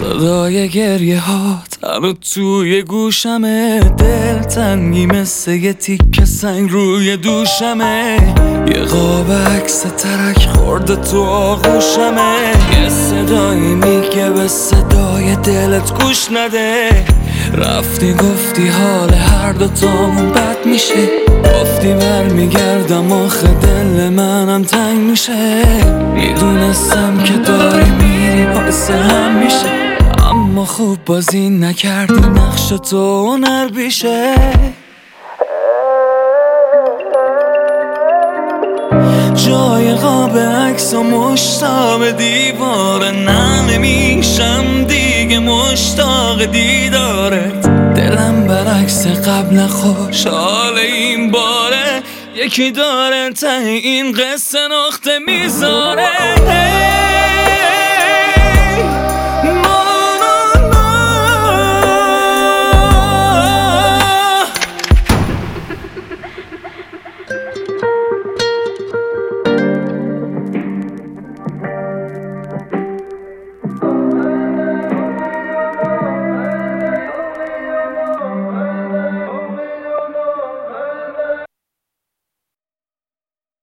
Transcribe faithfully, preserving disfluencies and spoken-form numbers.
صدای گریه ها تنو توی گوشمه، دل تنگی مثل یه تیکه سنگ روی دوشمه، یه قاب عکس ترک خورده تو آغوشمه، یه صدایی میگه به صدای دلت گوش نده، رفتی گفتی حال هر دوتامون بد میشه، گفتی برمیگردم آخه دل منم تنگ میشه، میدونستم که داری میری واسه هم میشه، اما خوب بازی نکردی نقش تو هنر بیشه. جای قاب عکس و مشتاق دیواره، نه نمیشم دیگه مشتاق دیدارت، دلم برعکس قبل خوشحال این باره، یکی داره ته این قصه نقطه میذاره.